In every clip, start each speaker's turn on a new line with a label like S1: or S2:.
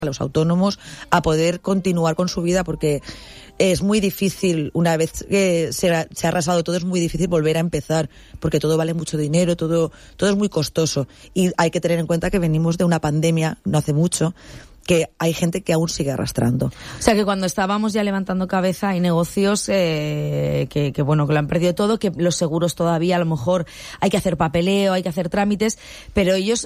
S1: a los autónomos a poder continuar con su vida, porque es muy difícil, una vez que se ha arrasado todo, es muy difícil volver a empezar, porque todo vale mucho dinero, todo es muy costoso, y hay que tener en cuenta que venimos de una pandemia no hace mucho, que hay gente que aún sigue arrastrando.
S2: O sea, que cuando estábamos ya levantando cabeza hay negocios que lo han perdido todo, que los seguros todavía a lo mejor hay que hacer papeleo, hay que hacer trámites, pero ellos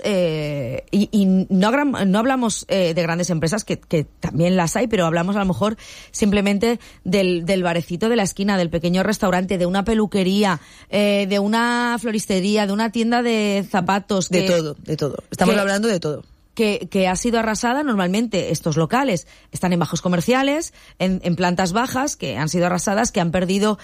S2: no hablamos de grandes empresas, que también las hay, pero hablamos a lo mejor simplemente del barecito de la esquina, del pequeño restaurante, de una peluquería, de una floristería, de una tienda de zapatos.
S1: De todo. Estamos hablando de todo.
S2: Que ha sido arrasada. Normalmente estos locales están en bajos comerciales, en plantas bajas, que han sido arrasadas, que han perdido,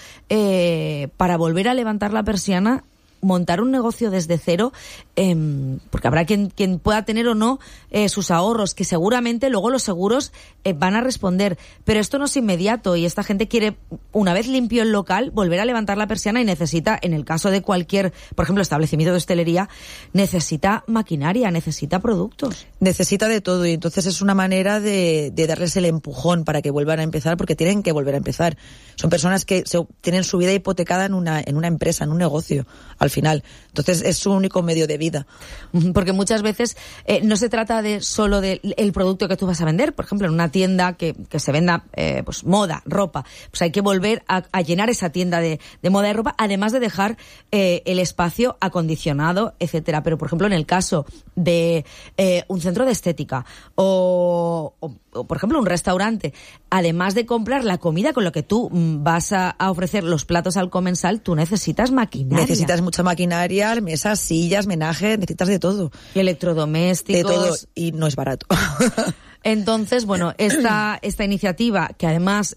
S2: para volver a levantar la persiana, montar un negocio desde cero, porque habrá quien pueda tener o no sus ahorros, que seguramente luego los seguros van a responder, pero esto no es inmediato, y esta gente quiere, una vez limpio el local, volver a levantar la persiana, y necesita, en el caso de cualquier, por ejemplo, establecimiento de hostelería, necesita maquinaria, necesita productos.
S1: Necesita de todo, y entonces es una manera de darles el empujón para que vuelvan a empezar, porque tienen que volver a empezar. Son personas que tienen su vida hipotecada en una empresa, en un negocio, al final. Entonces es su único medio de vida.
S2: Porque muchas veces no se trata de solo del producto que tú vas a vender. Por ejemplo, en una tienda que se venda pues moda, ropa, pues hay que volver a llenar esa tienda de moda y ropa, además de dejar el espacio acondicionado, etcétera. Pero, por ejemplo, en el caso de un centro de estética o, por ejemplo, un restaurante, además de comprar la comida con lo que tú vas a ofrecer los platos al comensal, tú necesitas maquinaria.
S1: Necesitas mucha maquinaria, mesas, sillas, menaje, necesitas de todo.
S2: Electrodomésticos.
S1: De todo, y no es barato.
S2: Entonces, bueno, esta iniciativa, que además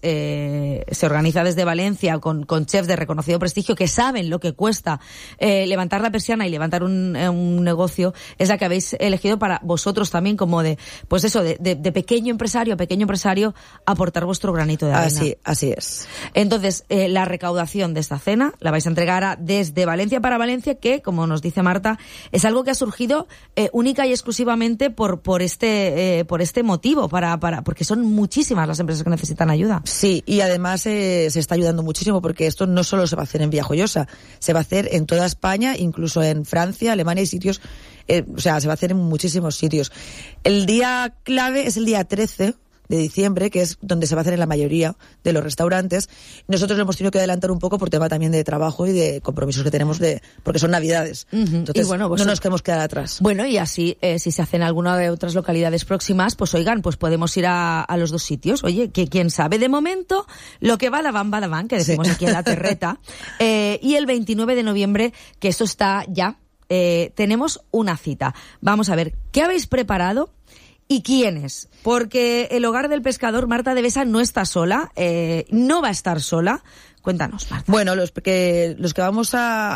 S2: se organiza desde Valencia con chefs de reconocido prestigio que saben lo que cuesta levantar la persiana y levantar un negocio, es la que habéis elegido para vosotros también, como de pequeño empresario, aportar vuestro granito de arena.
S1: Así es.
S2: Entonces, la recaudación de esta cena la vais a entregar desde Valencia para Valencia, que, como nos dice Marta, es algo que ha surgido única y exclusivamente por este motivo, porque son muchísimas las empresas que necesitan ayuda.
S1: Sí, y además se está ayudando muchísimo, porque esto no solo se va a hacer en Villajoyosa, se va a hacer en toda España, incluso en Francia, Alemania y sitios, se va a hacer en muchísimos sitios. El día clave es el día 13 de diciembre, que es donde se va a hacer en la mayoría de los restaurantes. Nosotros lo hemos tenido que adelantar un poco por tema también de trabajo y de compromisos que tenemos porque son Navidades. Entonces, no nos queremos quedar atrás.
S2: Bueno, y así, si se hace en alguna de otras localidades próximas, pues oigan, pues podemos ir a los dos sitios. Oye, que quién sabe, de momento, lo que va la van, que decimos aquí en la terreta. Y el 29 de noviembre, que esto está ya, tenemos una cita. Vamos a ver, ¿qué habéis preparado? ¿Y quiénes? Porque el Hogar del Pescador, Marta Devesa, no está sola, no va a estar sola. Cuéntanos, Marta.
S1: Bueno, los que vamos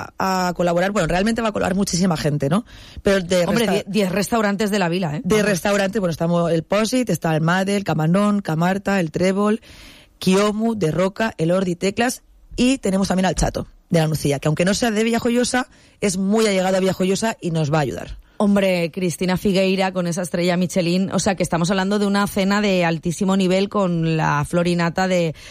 S1: a colaborar, bueno, realmente va a colaborar muchísima gente, ¿no? Pero
S2: 10 restaurantes de la vila, ¿eh?
S1: De restaurantes, bueno, estamos el Posit, está el Made, el Camarón, Camarta, el Trébol, Kiomu, de Roca, el Ordi, Teclas, y tenemos también al Chato, de la Nucía, que aunque no sea de Villajoyosa, es muy allegado a Villajoyosa y nos va a ayudar.
S2: Hombre, Cristina Figueira con esa estrella Michelin, o sea que estamos hablando de una cena de altísimo nivel con la florinata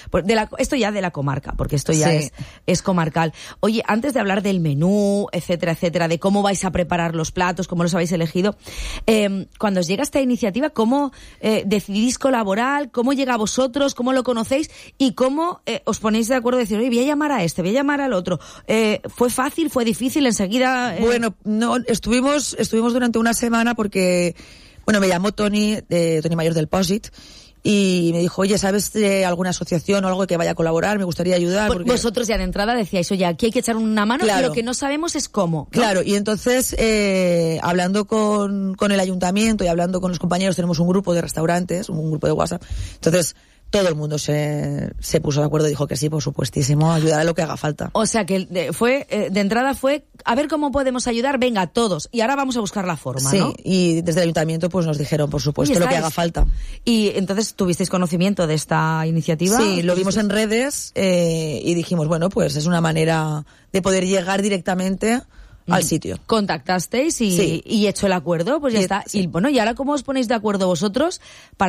S2: esto ya de la comarca, porque esto ya es comarcal. Oye, antes de hablar del menú, etcétera, de cómo vais a preparar los platos, cómo los habéis elegido, cuando os llega esta iniciativa, ¿cómo decidís colaborar? ¿Cómo llega a vosotros? ¿Cómo lo conocéis? ¿Y cómo os ponéis de acuerdo de decir, oye, voy a llamar a este, voy a llamar al otro? ¿Fue fácil? ¿Fue difícil? Enseguida...
S1: Bueno, no, estuvimos durante una semana porque, me llamó Tony Mayor del Posit, y me dijo, oye, ¿sabes de alguna asociación o algo que vaya a colaborar? Me gustaría ayudar. Porque...
S2: Vosotros ya de entrada decíais, oye, aquí hay que echar una mano, claro. Lo que no sabemos es cómo, ¿no?
S1: Claro, y entonces, hablando con el ayuntamiento y hablando con los compañeros, tenemos un grupo de restaurantes, un grupo de WhatsApp, entonces... Todo el mundo se puso de acuerdo y dijo que sí, por supuestísimo, ayudar a lo que haga falta.
S2: O sea que de entrada fue, a ver cómo podemos ayudar, venga, todos, y ahora vamos a buscar la forma, ¿no?
S1: Sí, y desde el ayuntamiento pues nos dijeron, por supuesto, lo que haga falta.
S2: Y entonces, ¿tuvisteis conocimiento de esta iniciativa?
S1: Sí, lo vimos en redes y dijimos, bueno, pues es una manera de poder llegar directamente al sitio.
S2: Contactasteis y hecho el acuerdo, pues ya está. Y bueno, ¿y ahora cómo os ponéis de acuerdo vosotros para